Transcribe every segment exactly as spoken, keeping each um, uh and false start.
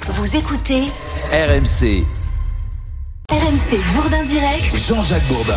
Vous écoutez R M C. R M C Bourdin Direct. Jean-Jacques Bourdin.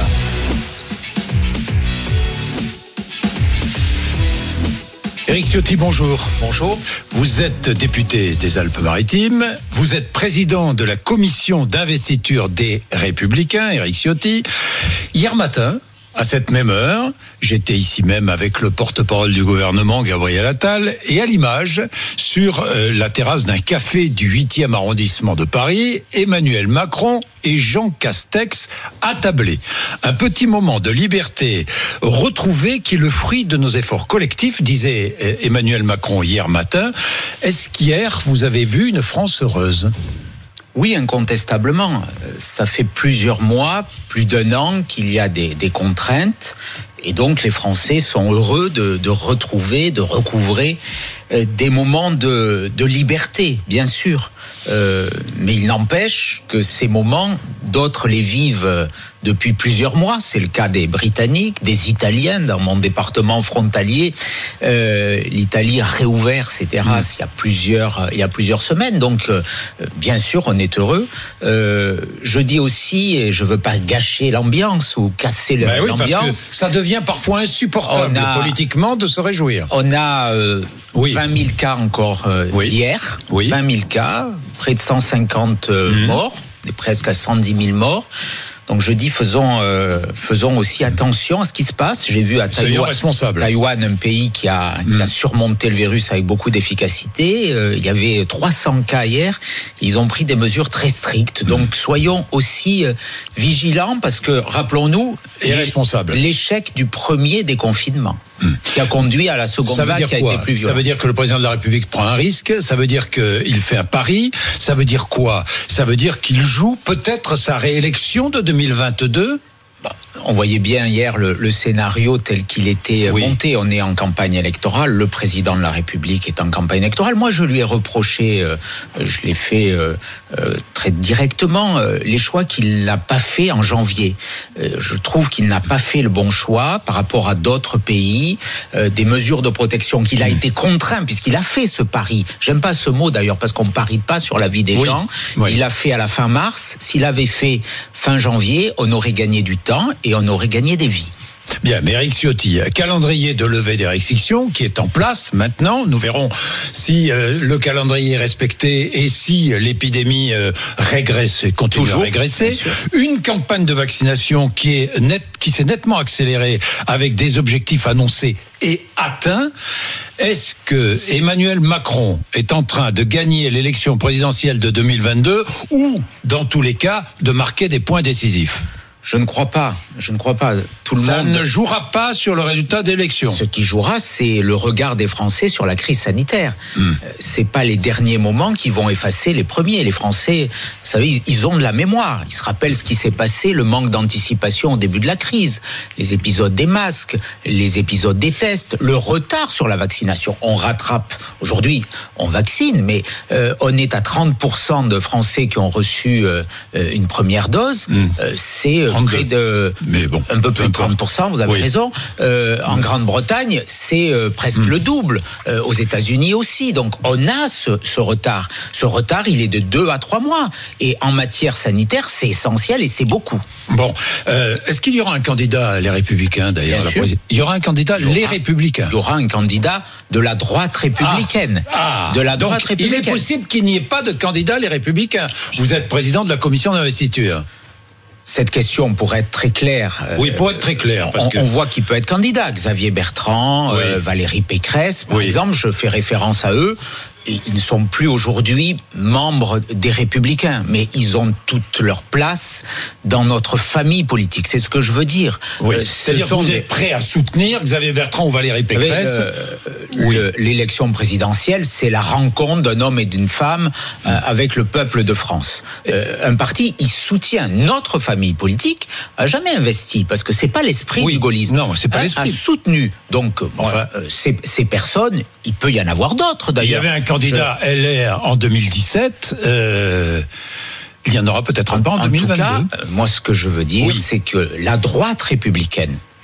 Éric Ciotti, bonjour. Bonjour. Vous êtes député des Alpes-Maritimes. Vous êtes président de la commission d'investiture des Républicains, Éric Ciotti. Hier matin, à cette même heure, j'étais ici même avec le porte-parole du gouvernement, Gabriel Attal, et à l'image, sur euh, la terrasse d'un café du huitième arrondissement de Paris, Emmanuel Macron et Jean Castex attablés. Un petit moment de liberté retrouvé qui est le fruit de nos efforts collectifs, disait euh, Emmanuel Macron hier matin. Est-ce qu'hier, vous avez vu une France heureuse ? Oui, incontestablement. Ça fait plusieurs mois, plus d'un an qu'il y a des, des contraintes. Et donc, les Français sont heureux de, de retrouver, de recouvrer euh, des moments de, de liberté, bien sûr. Euh, mais il n'empêche que ces moments, d'autres les vivent depuis plusieurs mois. C'est le cas des Britanniques, des Italiens. Dans mon département frontalier, euh, l'Italie a réouvert ses terrasses mmh. il y a plusieurs, il y a plusieurs semaines. Donc, euh, bien sûr, on est heureux. Euh, je dis aussi, et je veux pas gâcher l'ambiance ou casser le, ben oui, l'ambiance. Parce que ça devient parfois insupportable a, politiquement de se réjouir. On a euh, oui. vingt mille cas encore euh, oui. hier. Oui. vingt mille cas, près de cent cinquante euh, mmh. morts, presque à cent dix mille morts. Donc je dis faisons euh, faisons aussi attention à ce qui se passe. J'ai vu à Taïwan, Taïwan un pays qui a, mmh. qui a surmonté le virus avec beaucoup d'efficacité. Euh, il y avait trois cents cas hier. Ils ont pris des mesures très strictes. Mmh. Donc soyons aussi euh, vigilants parce que rappelons-nous et responsable l'échec du premier déconfinement. Mmh. Qui a conduit à la seconde vague qui a quoi été plus violente. Ça veut dire que le président de la République prend un risque, ça veut dire qu'il fait un pari, ça veut dire quoi ? Ça veut dire qu'il joue peut-être sa réélection de deux mille vingt-deux ? Bah, on voyait bien hier le, le scénario tel qu'il était oui. monté. On est en campagne électorale, le président de la République est en campagne électorale. Moi, je lui ai reproché, euh, je l'ai fait euh, euh, très directement, euh, les choix qu'il n'a pas fait en janvier. Euh, je trouve qu'il n'a pas fait le bon choix par rapport à d'autres pays, euh, des mesures de protection qu'il a été contraint, puisqu'il a fait ce pari. J'aime pas ce mot d'ailleurs, parce qu'on ne parie pas sur la vie des oui. gens. Oui. Il l'a fait à la fin mars. S'il avait fait fin janvier, on aurait gagné du temps et on aurait gagné des vies. Bien, mais Éric Ciotti, calendrier de levée des restrictions qui est en place maintenant. Nous verrons si euh, le calendrier est respecté et si l'épidémie euh, régresse et continue Toujours, à régresser. Une campagne de vaccination qui est net, qui s'est nettement accélérée avec des objectifs annoncés et atteints. Est-ce que Emmanuel Macron est en train de gagner l'élection présidentielle de deux mille vingt-deux ou, dans tous les cas, de marquer des points décisifs ? Je ne crois pas. Je ne crois pas. Tout le Ça monde ne jouera pas sur le résultat d'élection. Ce qui jouera, c'est le regard des Français sur la crise sanitaire. Mmh. C'est pas les derniers moments qui vont effacer les premiers. Les Français, vous savez, ils ont de la mémoire. Ils se rappellent ce qui s'est passé, le manque d'anticipation au début de la crise, les épisodes des masques, les épisodes des tests, le retard sur la vaccination. On rattrape. Aujourd'hui, on vaccine, mais euh, on est à trente pour cent de Français qui ont reçu euh, une première dose. Mmh. Euh, c'est euh, près de mais bon, un peu plus de trente pour cent, vous avez oui. raison. Euh, en Grande-Bretagne, c'est euh, presque mmh. le double. Euh, aux États-Unis aussi. Donc, on a ce, ce retard. Ce retard, il est de deux à trois mois. Et en matière sanitaire, c'est essentiel et c'est beaucoup. Bon, euh, est-ce qu'il y aura un candidat, les Républicains d'ailleurs Bien sûr. Il y aura un candidat, il aura, les Républicains. Il y aura un candidat de la droite républicaine. Ah, ah, de la droite donc, républicaine. Il est possible qu'il n'y ait pas de candidat, les Républicains. Vous êtes président de la commission d'investiture. Cette question pourrait être très claire. Oui, pour être très clair. Parce on, que... on voit qui peut être candidat. Xavier Bertrand, oui. euh, Valérie Pécresse, par oui. exemple, je fais référence à eux. Ils ne sont plus aujourd'hui membres des Républicains, mais ils ont toute leur place dans notre famille politique. C'est ce que je veux dire. Oui. Euh, C'est-à-dire que vous des... êtes prêt à soutenir Xavier Bertrand ou Valérie Pécresse. euh, oui. le, L'élection présidentielle, c'est la rencontre d'un homme et d'une femme euh, avec le peuple de France. Euh, un parti, il soutient notre famille politique, a jamais investi, parce que c'est pas l'esprit oui. du gaullisme. Non, c'est pas l'esprit. A soutenu. Donc, enfin, euh, ces, ces personnes, il peut y en avoir d'autres d'ailleurs. Il y avait un candidat je... L R en deux mille dix-sept. Euh... Il y en aura peut-être un pas en, en deux mille vingt-deux. En tout cas, moi, ce que je veux dire, oui. c'est que la droite républicaine,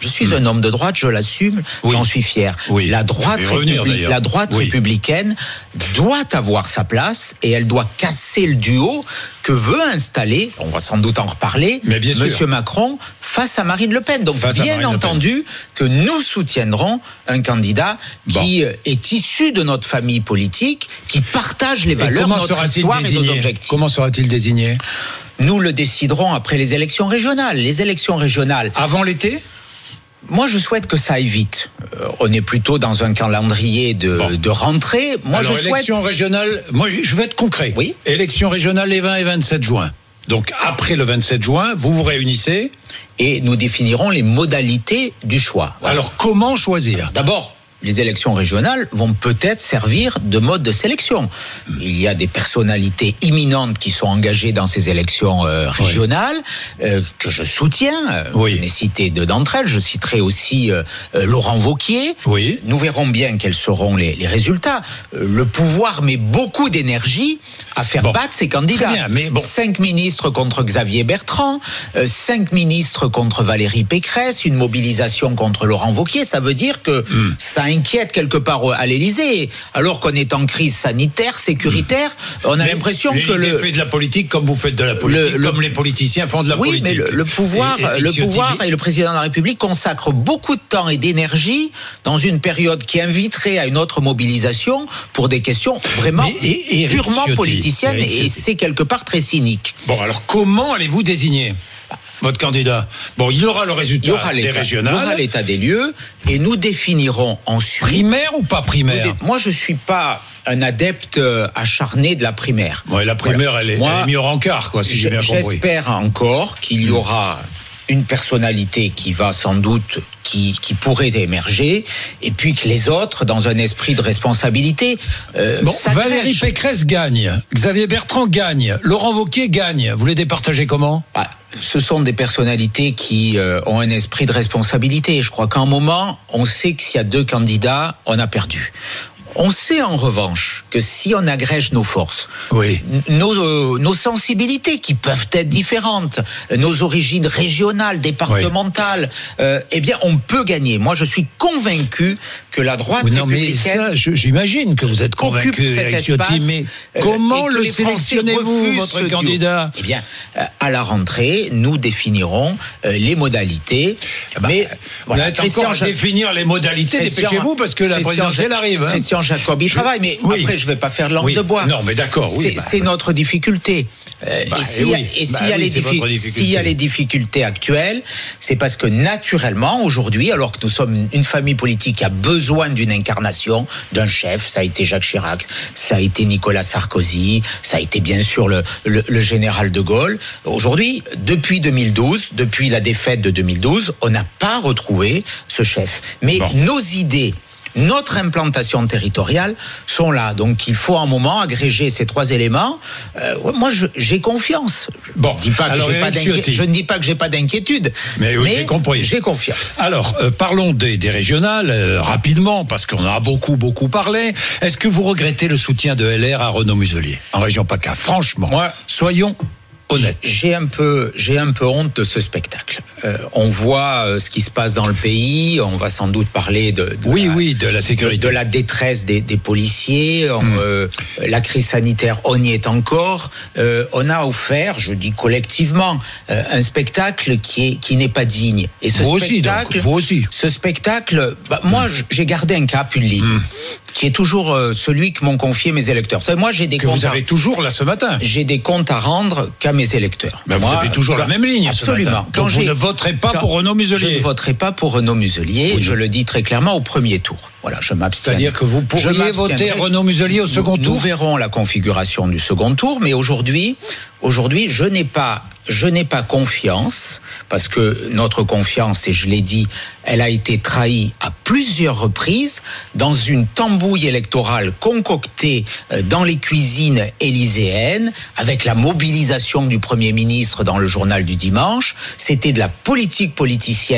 Je suis mmh. un homme de droite, je l'assume, oui. j'en suis fier. Oui. La droite, revenir, républi- la droite oui. républicaine doit avoir sa place et elle doit casser le duo que veut installer, on va sans doute en reparler, Monsieur Macron face à Marine Le Pen. Donc face bien entendu que nous soutiendrons un candidat bon. qui est issu de notre famille politique, qui partage les valeurs, notre histoire et nos objectifs. Comment sera-t-il désigné ? Nous le déciderons après les élections régionales. Les élections régionales... Avant l'été ? Moi, je souhaite que ça aille vite. Euh, on est plutôt dans un calendrier de, bon. de rentrée. Moi, Alors, je souhaite... élection régionale, moi, je vais être concret. Oui. Élection régionale les vingt et vingt-sept juin. Donc, après le vingt-sept juin, vous vous réunissez. Et nous définirons les modalités du choix. Voilà. Alors, comment choisir ? D'abord, les élections régionales vont peut-être servir de mode de sélection. Il y a des personnalités imminentes qui sont engagées dans ces élections euh, régionales, oui. euh, que je soutiens. Oui. Je n'ai cité deux d'entre elles. Je citerai aussi euh, euh, Laurent Wauquiez. Oui. Nous verrons bien quels seront les, les résultats. Euh, le pouvoir met beaucoup d'énergie à faire bon. battre ses candidats. Très bien, mais bon. Cinq ministres contre Xavier Bertrand, euh, cinq ministres contre Valérie Pécresse, une mobilisation contre Laurent Wauquiez. Ça veut dire que mm. ça inquiète quelque part à l'Élysée, alors qu'on est en crise sanitaire, sécuritaire. On a mais l'impression que le fait de la politique comme vous faites de la politique, le, comme le, les politiciens font de la oui, politique. Oui, mais le, le pouvoir, et, et, le pouvoir et le président de la République consacrent beaucoup de temps et d'énergie dans une période qui inviterait à une autre mobilisation pour des questions vraiment mais, et, et purement Ciotti, politiciennes, et c'est quelque part très cynique. Bon, alors comment allez-vous désigner votre candidat? Bon, il y aura le résultat il y aura des régionales. Il y aura l'état des lieux et nous définirons ensuite... Primaire ou pas primaire? dé... Moi, je ne suis pas un adepte acharné de la primaire. Ouais, la primaire, voilà. elle, est, Moi, elle est mise au rencard, quoi, si j'ai bien compris. J'espère encore qu'il y aura une personnalité qui va sans doute... Qui, qui pourrait émerger, et puis que les autres, dans un esprit de responsabilité, euh, bon, Valérie Pécresse gagne, Xavier Bertrand gagne, Laurent Wauquiez gagne. Vous les départagez comment? Ah, ce sont des personnalités qui euh, ont un esprit de responsabilité. Je crois qu'à un moment, on sait que s'il y a deux candidats, on a perdu. On sait en revanche que si on agrège nos forces, oui. nos, euh, nos sensibilités qui peuvent être différentes, nos origines régionales, départementales, oui. euh, eh bien on peut gagner. Moi je suis convaincu que la droite non, républicaine... Mais ça, je, j'imagine que vous êtes convaincu, Eric Ciotti, mais euh, comment le sélectionnez-vous, votre candidat? Eh bien, euh, à la rentrée, nous définirons euh, les modalités. Bah, mais vous voilà, êtes encore à ja... définir les modalités, Christian, dépêchez-vous parce que la présidentielle arrive. Hein. Jacob, il je... travaille, mais oui. après, je ne vais pas faire langue oui. de bois. Non, mais d'accord, oui. C'est, bah, c'est notre difficulté. Euh, bah, et s'il y a, et s'il y a, les, diffi- s'il y a les difficultés actuelles, c'est parce que naturellement, aujourd'hui, alors que nous sommes une famille politique qui a besoin d'une incarnation, d'un chef, ça a été Jacques Chirac, ça a été Nicolas Sarkozy, ça a été bien sûr le, le, le général de Gaulle. Aujourd'hui, depuis deux mille douze, depuis la défaite de deux mille douze, on n'a pas retrouvé ce chef. Mais bon. nos idées... Notre implantation territoriale sont là. Donc, il faut un moment agréger ces trois éléments. Euh, moi, je, j'ai confiance. Bon, je, dis pas que alors, j'ai pas je ne dis pas que j'ai pas d'inquiétude. Mais, oui, mais j'ai compris. J'ai confiance. Alors, euh, parlons des, des régionales euh, rapidement, parce qu'on en a beaucoup, beaucoup parlé. Est-ce que vous regrettez le soutien de L R à Renaud Muselier en région PACA? Franchement, moi, soyons honnête. J'ai un peu, j'ai un peu honte de ce spectacle. Euh, on voit euh, ce qui se passe dans le pays. On va sans doute parler de, de oui, la, oui, de la sécurité, de, de la détresse des, des policiers. On, mmh. euh, la crise sanitaire, on y est encore. Euh, on a offert, je dis collectivement, euh, un spectacle qui est qui n'est pas digne. Et ce vous spectacle, aussi, donc, vous aussi. Ce spectacle, bah, mmh. moi, j'ai gardé un cap, une ligne. Mmh. qui est toujours euh, celui que m'ont confié mes électeurs. Ça, moi, j'ai des que comptes vous avez à... toujours là ce matin. J'ai des comptes à rendre qu'à mes électeurs. Ben, moi, vous avez toujours quand... la même ligne. Absolument. Ce matin. Quand vous ne voterez pas quand... pour Renaud Muselier. Je ne voterai pas pour Renaud Muselier. Oui. Je le dis très clairement au premier tour. Voilà, je m'abstiens. C'est-à-dire que vous pourriez voter Renaud Muselier au second nous, tour. Nous verrons la configuration du second tour, mais aujourd'hui, aujourd'hui, je n'ai pas. Je n'ai pas confiance, parce que notre confiance, et je l'ai dit, elle a été trahie à plusieurs reprises dans une tambouille électorale concoctée dans les cuisines élyséennes, avec la mobilisation du Premier ministre dans le journal du dimanche. C'était de la politique politicienne par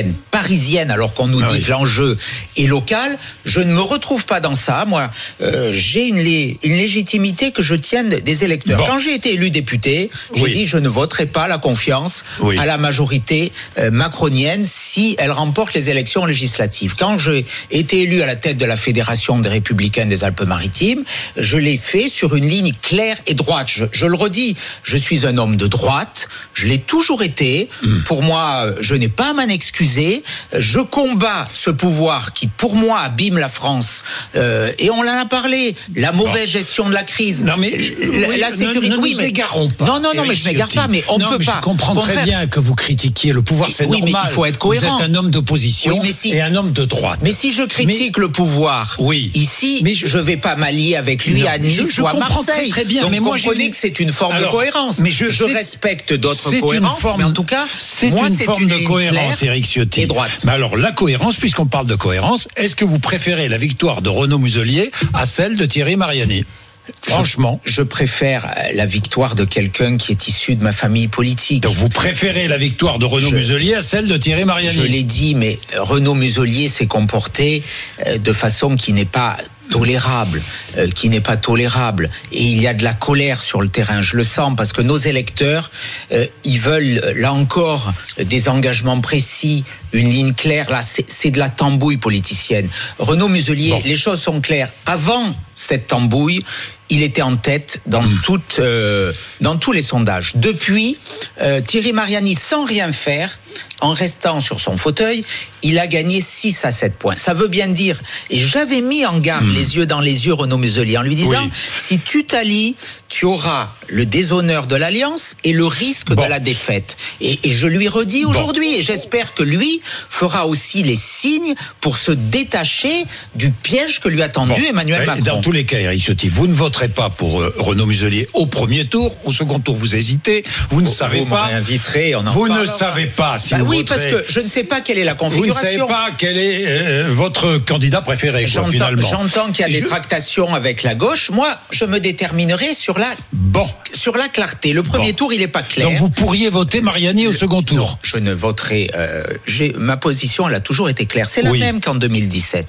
parisienne, alors qu'on nous ah dit oui. que l'enjeu est local. Je ne me retrouve pas dans ça. Moi, euh, j'ai une, lé- une légitimité que je tiens des électeurs. Bon. Quand j'ai été élu député, j'ai Oui. dit je ne voterai pas la confiance Oui. à la majorité euh, macronienne si elle remporte les élections législatives. Quand j'ai été élu à la tête de la Fédération des Républicains des Alpes-Maritimes, je l'ai fait sur une ligne claire et droite. Je, je le redis, je suis un homme de droite, je l'ai toujours été. Mmh. Pour moi, je n'ai pas à m'en excuser. Je combats ce pouvoir qui, pour moi, abîme la France. Euh, et on en a parlé. La mauvaise bon. gestion de la crise. Non mais la, oui, la sécurité. Ne, ne oui, nous mais égarons pas. Non, non, non, mais je m'égare pas. Mais on non, peut mais pas. Je comprends très bien que vous critiquiez le pouvoir. C'est oui, normal. Mais il faut être cohérent. Vous êtes un homme d'opposition oui, mais si, et un homme de droite. Mais si je critique mais, le pouvoir, oui. ici, mais je, je vais pas m'allier avec lui non, à Nice je, je ou à Marseille. Très, très bien. Donc mais moi, comprenez que c'est une forme Alors, de cohérence. Mais je, je respecte d'autres c'est cohérences, une forme, mais en tout cas, c'est moi, une c'est forme une de cohérence, Éric Ciotti. Et droite. Mais alors la cohérence, puisqu'on parle de cohérence, est-ce que vous préférez la victoire de Renaud Muselier à celle de Thierry Mariani ? Franchement. Je, je préfère la victoire de quelqu'un qui est issu de ma famille politique. Donc vous préférez la victoire de Renaud je, Muselier à celle de Thierry Mariani ? Je l'ai dit, mais Renaud Muselier s'est comporté de façon qui n'est pas tolérable, euh, qui n'est pas tolérable. Et il y a de la colère sur le terrain, je le sens, parce que nos électeurs, euh, ils veulent, là encore, des engagements précis, une ligne claire. Là, c'est, c'est de la tambouille politicienne. Renaud Muselier, bon. les choses sont claires. Avant cette tambouille, il était en tête dans, mmh. toute, euh, dans tous les sondages. Depuis, euh, Thierry Mariani, sans rien faire, en restant sur son fauteuil, il a gagné six à sept points. Ça veut bien dire, et j'avais mis en garde mmh. les yeux dans les yeux Renaud Muselier en lui disant, oui. si tu t'allies, tu auras le déshonneur de l'alliance et le risque bon. de la défaite. Et, et je lui redis bon. aujourd'hui, et j'espère que lui fera aussi les signes pour se détacher du piège que lui a tendu bon. Emmanuel et Macron. Dans tous les cas, Éric Ciotti, vous ne voterez pas pour euh, Renaud Muselier au premier tour, au second tour vous hésitez, vous ne vous, savez vous pas. On en vous parle, ne savez pas si bah vous oui, voterez. parce que je ne sais pas quelle est la configuration. Vous ne savez pas quel est euh, votre candidat préféré, quoi, j'entends, finalement. J'entends qu'il y a des je... tractations avec la gauche. Moi, je me déterminerai sur la, bon. sur la clarté. Le premier bon. tour, il n'est pas clair. Donc vous pourriez voter Mariani au le, second tour. Non, je ne voterai. Euh, j'ai, ma position, elle a toujours été claire. C'est la oui. même qu'en deux mille dix-sept.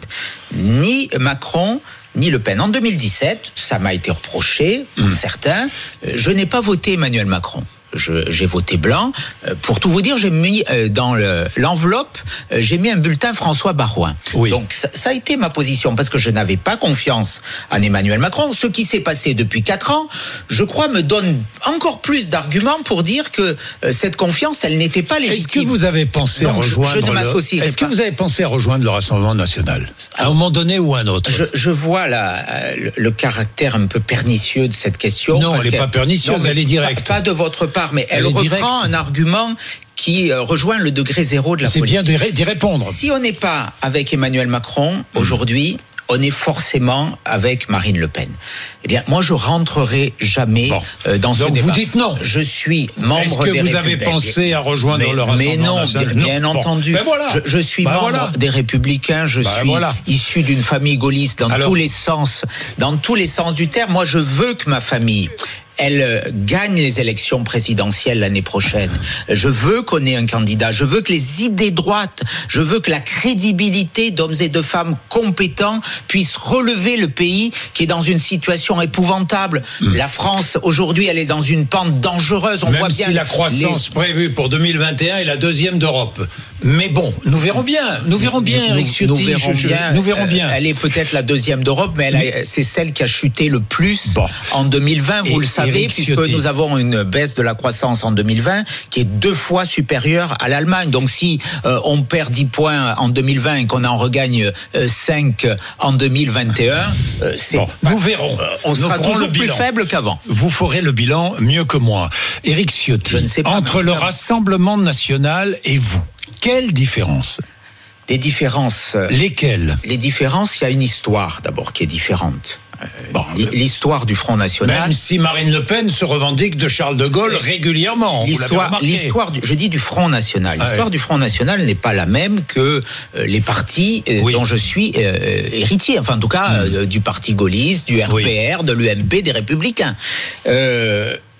Ni Macron ni Le Pen. En deux mille dix-sept, ça m'a été reproché, pour mmh. certains, je n'ai pas voté Emmanuel Macron. Je, j'ai voté blanc. Pour tout vous dire, j'ai mis euh, dans le, l'enveloppe, euh, j'ai mis un bulletin François Baroin. Oui. Donc ça, ça a été ma position parce que je n'avais pas confiance en Emmanuel Macron. Ce qui s'est passé depuis quatre ans, je crois, me donne encore plus d'arguments pour dire que euh, cette confiance, elle n'était pas légitime. Est-ce que vous avez pensé Donc, à rejoindre je, je ne m'associerai le... Est-ce pas. que vous avez pensé à rejoindre le Rassemblement national à un moment donné ou à un autre? Je, je vois la, le, le caractère un peu pernicieux de cette question. Non, elle n'est pas pernicieuse, non, elle est directe. Pas, pas de votre part, mais elle, elle reprend un argument qui rejoint le degré zéro de la C'est politique. C'est bien d'y répondre. Si on n'est pas avec Emmanuel Macron mmh. aujourd'hui, on est forcément avec Marine Le Pen. Eh bien, moi, je rentrerai jamais bon. euh, dans ce Donc débat. vous dites non. Je suis membre Est-ce que des vous avez pensé à rejoindre mais, le Rassemblement Mais non, national bien, bien non. entendu. Bon. Ben voilà. je, je suis ben membre voilà. des Républicains. Je ben suis voilà. issu d'une famille gaulliste dans Alors, tous les sens, dans tous les sens du terme. Moi, je veux que ma famille elle gagne les élections présidentielles l'année prochaine. Je veux qu'on ait un candidat. Je veux que les idées droites, je veux que la crédibilité d'hommes et de femmes compétents puissent relever le pays qui est dans une situation épouvantable. Mmh. La France, aujourd'hui, elle est dans une pente dangereuse. On Même voit bien si la croissance les... prévue pour deux mille vingt et un est la deuxième d'Europe. Mais bon, nous verrons bien. Nous verrons bien, Éric Ciotti. Nous verrons je, bien. Nous verrons bien. Elle est peut-être la deuxième d'Europe, mais, elle a, c'est celle qui a chuté le plus bon. en deux mille vingt. Vous et, le savez. Puisque Ciotti. Nous avons une baisse de la croissance en deux mille vingt qui est deux fois supérieure à l'Allemagne. Donc si euh, on perd dix points en deux mille vingt et qu'on en regagne euh, cinq en deux mille vingt et un, euh, c'est bon, pas, nous verrons. Euh, on sera nous toujours plus faible qu'avant. Vous ferez le bilan mieux que moi. Éric Ciotti, Je ne sais pas, entre le Rassemblement national et vous, quelle différence ? Des différences. Euh, Lesquelles ? Les différences, il y a une histoire d'abord qui est différente. Euh, bon, l'histoire du Front National. Même si Marine Le Pen se revendique de Charles de Gaulle régulièrement. L'histoire, l'histoire du, je dis du Front National. L'histoire ah ouais. du Front National n'est pas la même que euh, les partis euh, oui. dont je suis euh, héritier. Enfin, en tout cas, mmh. euh, du Parti gaulliste, du R P R, oui. de l'U M P, des Républicains. Euh,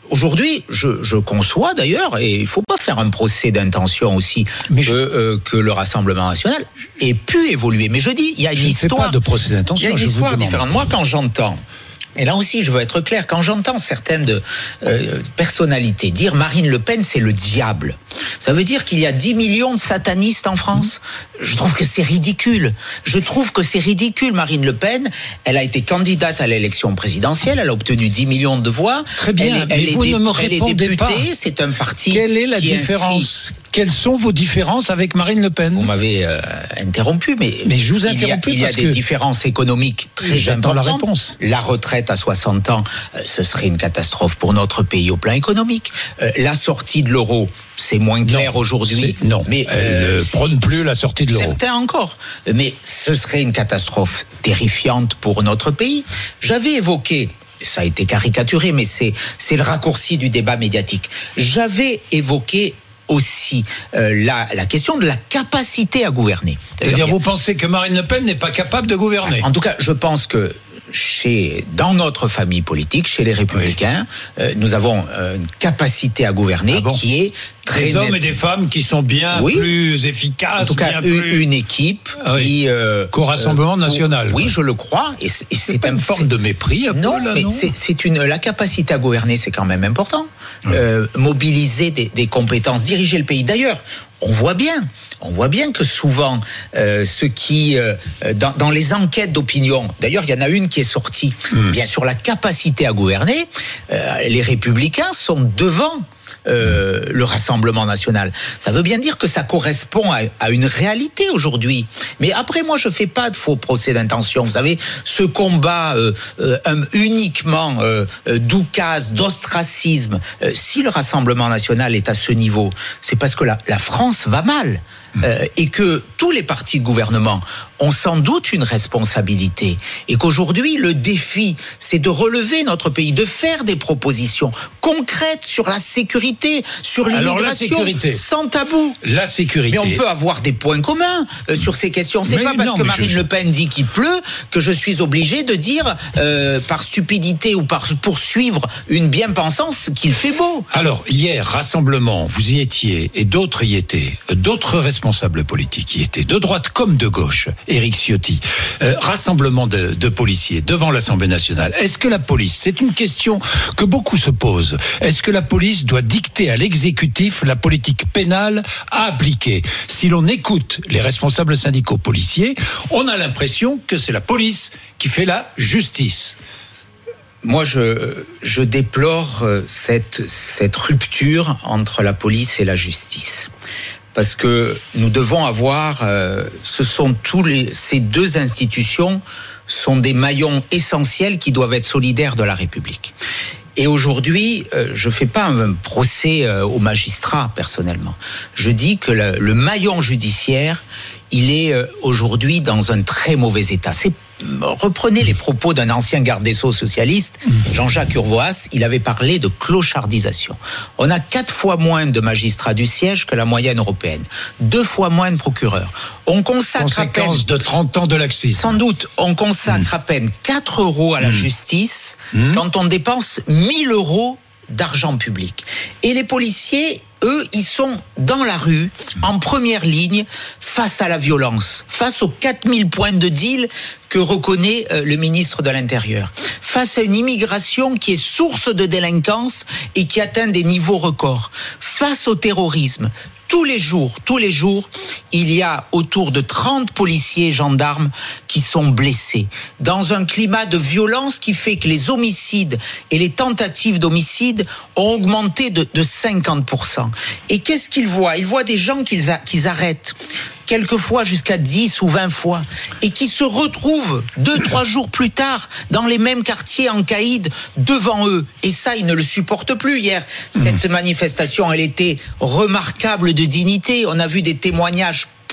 Aujourd'hui, je, je conçois d'ailleurs, et il ne faut pas faire un procès d'intention aussi, Mais que, je... euh, que le Rassemblement national ait pu évoluer. Mais je dis, il y a une je histoire. ne fais pas de procès d'intention. Il y a une je histoire vous demande. différente. Moi, quand j'entends, et là aussi, je veux être clair, quand j'entends certaines de, euh, personnalités dire Marine Le Pen, c'est le diable, ça veut dire qu'il y a dix millions de satanistes en France. Je trouve que c'est ridicule. Je trouve que c'est ridicule. Marine Le Pen, elle a été candidate à l'élection présidentielle, elle a obtenu dix millions de voix. Très bien, elle est, elle mais est vous dé- ne me elle est répondez députée, pas. C'est un parti. Quelle est la qui différence inscrit... Quelles sont vos différences avec Marine Le Pen? Vous m'avez euh, interrompu, mais, mais je vous ai il y a, interrompu il y a parce des que différences économiques très j'attends importantes. la réponse. La retraite à soixante ans, euh, ce serait une catastrophe pour notre pays au plan économique. Euh, la sortie de l'euro, c'est moins clair Non, aujourd'hui. c'est- non, mais elle euh, ne prône plus la sortie de l'euro. Certains encore, mais ce serait une catastrophe terrifiante pour notre pays. J'avais évoqué, ça a été caricaturé, mais c'est c'est le raccourci du débat médiatique. J'avais évoqué aussi euh, la, la question de la capacité à gouverner. C'est-à-dire, vous pensez que Marine Le Pen n'est pas capable de gouverner? En tout cas, je pense que chez, dans notre famille politique, chez les Républicains, oui. euh, nous avons euh, une capacité à gouverner ah bon qui est très des hommes nette. et des femmes qui sont bien oui. plus efficaces. En tout cas, bien une, plus... une équipe oui. qui euh, qu'au Rassemblement euh, national. Oui, je le crois. Et c'est, et c'est, c'est pas une forme de mépris. Un non, peu, là, mais non c'est, c'est une la capacité à gouverner, c'est quand même important. Oui. Euh, mobiliser des, des compétences, diriger le pays. D'ailleurs, on voit bien, on voit bien que souvent, euh, ceux qui, euh, dans, dans les enquêtes d'opinion, d'ailleurs, il y en a une qui est sortie, mmh. bien sur la capacité à gouverner, euh, les Républicains sont devant euh, mmh. le Rassemblement national. Ça veut bien dire que ça correspond à, à une réalité aujourd'hui. Mais après, moi, je fais pas de faux procès d'intention. Vous savez, ce combat euh, euh, uniquement euh, d'oukase, d'ostracisme, euh, si le Rassemblement national est à ce niveau, c'est parce que la, la France va mal. Euh, et que tous les partis de gouvernement ont sans doute une responsabilité et qu'aujourd'hui le défi c'est de relever notre pays, de faire des propositions concrètes sur la sécurité, sur l'immigration, Alors, la sécurité. sans tabou. La sécurité. Mais on peut avoir des points communs euh, sur ces questions. C'est mais pas parce non, que Marine je... Le Pen dit qu'il pleut que je suis obligé de dire euh, par stupidité ou par poursuivre une bien-pensance qu'il fait beau. Alors hier, Rassemblement, vous y étiez et d'autres y étaient, d'autres responsables responsables politiques y étaient, de droite comme de gauche, Éric Ciotti, euh, rassemblement de, de policiers devant l'Assemblée nationale. Est-ce que la police, c'est une question que beaucoup se posent, est-ce que la police doit dicter à l'exécutif la politique pénale à appliquer? Si l'on écoute les responsables syndicaux policiers, on a l'impression que c'est la police qui fait la justice. Moi, je, je déplore cette, cette rupture entre la police et la justice. Parce que nous devons avoir, euh, ce sont tous les, ces deux institutions sont des maillons essentiels qui doivent être solidaires de la République. Et aujourd'hui, euh, je fais pas un procès euh, aux magistrats personnellement. Je dis que le, le maillon judiciaire, il est euh, aujourd'hui dans un très mauvais état. C'est Reprenez les propos d'un ancien garde des Sceaux socialiste, Jean-Jacques Urvoas, il avait parlé de clochardisation. On a quatre fois moins de magistrats du siège que la moyenne européenne, deux fois moins de procureurs. On consacre à peine, conséquence de trente ans de laxisme. Sans doute, on consacre mmh. à peine quatre euros à la mmh. justice mmh. quand on dépense mille euros d'argent public. Et les policiers, eux, ils sont dans la rue, en première ligne, face à la violence, face aux quatre mille points de deal que reconnaît euh, le ministre de l'Intérieur, face à une immigration qui est source de délinquance et qui atteint des niveaux records, face au terrorisme. Tous les jours, tous les jours, il y a autour de trente policiers et gendarmes qui sont blessés. Dans un climat de violence qui fait que les homicides et les tentatives d'homicide ont augmenté de, de cinquante pour cent. Et qu'est-ce qu'ils voient? Ils voient des gens qu'ils, a, qu'ils arrêtent. Quelquefois jusqu'à dix ou vingt fois, et qui se retrouvent deux, trois jours plus tard dans les mêmes quartiers en caïd devant eux. Et ça, ils ne le supportent plus. Hier, cette manifestation, elle était remarquable de dignité. On a vu des témoignages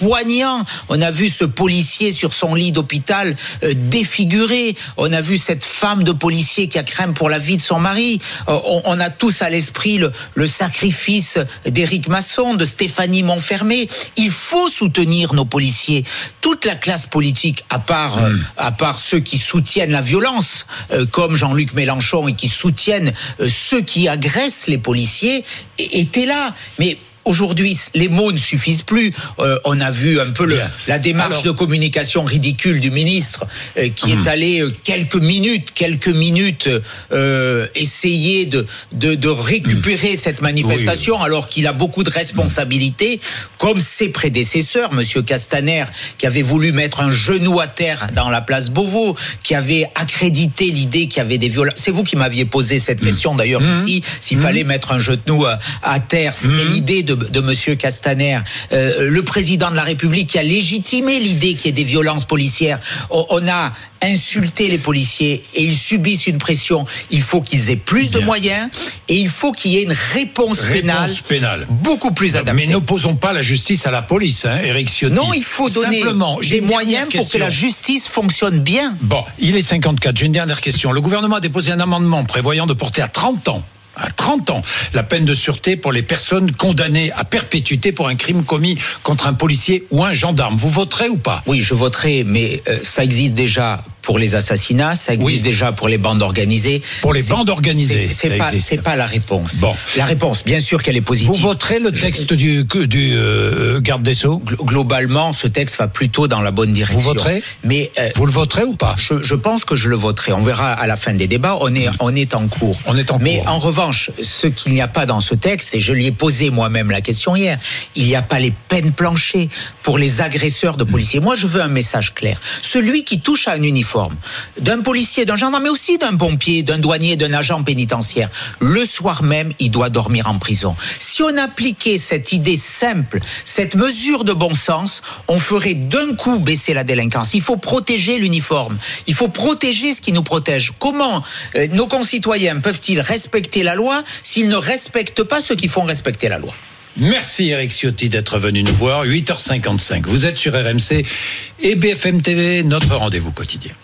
poignant. On a vu ce policier sur son lit d'hôpital euh, défiguré. On a vu cette femme de policier qui a craint pour la vie de son mari. Euh, on, on a tous à l'esprit le, le sacrifice d'Éric Masson, de Stéphanie Montfermé. Il faut soutenir nos policiers. Toute la classe politique, à part, mmh. euh, à part ceux qui soutiennent la violence, euh, comme Jean-Luc Mélenchon, et qui soutiennent euh, ceux qui agressent les policiers, étaient là. Mais aujourd'hui, les mots ne suffisent plus. Euh, on a vu un peu le, la démarche Alors, de communication ridicule du ministre euh, qui hum. est allé euh, quelques minutes, quelques minutes euh, essayer de, de, de récupérer hum. cette manifestation, oui, oui. alors qu'il a beaucoup de responsabilités, hum. comme ses prédécesseurs, Monsieur Castaner, qui avait voulu mettre un genou à terre dans la place Beauvau, qui avait accrédité l'idée qu'il y avait des violences. C'est vous qui m'aviez posé cette hum. question d'ailleurs hum. ici, s'il hum. fallait mettre un genou à, à terre. C'était hum. l'idée de de Monsieur Castaner, euh, le président de la République qui a légitimé l'idée qu'il y ait des violences policières. On, on a insulté les policiers et ils subissent une pression. Il faut qu'ils aient plus Bien. de moyens et il faut qu'il y ait une réponse, réponse pénale, pénale beaucoup plus adaptée. Mais n'opposons pas la justice à la police, hein, Éric Ciotti. Non, il faut donner Simplement, des moyens pour que la justice fonctionne bien. Bon, il est cinquante-quatre. J'ai une dernière question. Le gouvernement a déposé un amendement prévoyant de porter à trente ans à trente ans, la peine de sûreté pour les personnes condamnées à perpétuité pour un crime commis contre un policier ou un gendarme. Vous voterez ou pas ? Oui, je voterai, mais euh, ça existe déjà pour les assassinats, ça existe oui. déjà pour les bandes organisées. Pour les c'est, bandes organisées, c'est, c'est, pas, c'est pas la réponse. Bon. La réponse, bien sûr qu'elle est positive. Vous voterez le texte je... du, du euh, garde des Sceaux ? Globalement, ce texte va plutôt dans la bonne direction. Vous voterez ? Mais euh, vous le voterez ou pas ? je, je pense que je le voterai. On verra à la fin des débats. On est, on est en cours. On est en Mais cours. en revanche, ce qu'il n'y a pas dans ce texte, et je lui ai posé moi-même la question hier, il n'y a pas les peines planchées pour les agresseurs de policiers. Moi, je veux un message clair. Celui qui touche à un uniforme, d'un policier, d'un gendarme, mais aussi d'un pompier, d'un douanier, d'un agent pénitentiaire, le soir même, il doit dormir en prison. Si on appliquait cette idée simple, cette mesure de bon sens, on ferait d'un coup baisser la délinquance. Il faut protéger l'uniforme. Il faut protéger ce qui nous protège. Comment euh, nos concitoyens peuvent-ils respecter la loi s'ils ne respectent pas ceux qui font respecter la loi ? Merci Éric Ciotti d'être venu nous voir. huit heures cinquante-cinq. Vous êtes sur R M C et B F M T V, notre rendez-vous quotidien.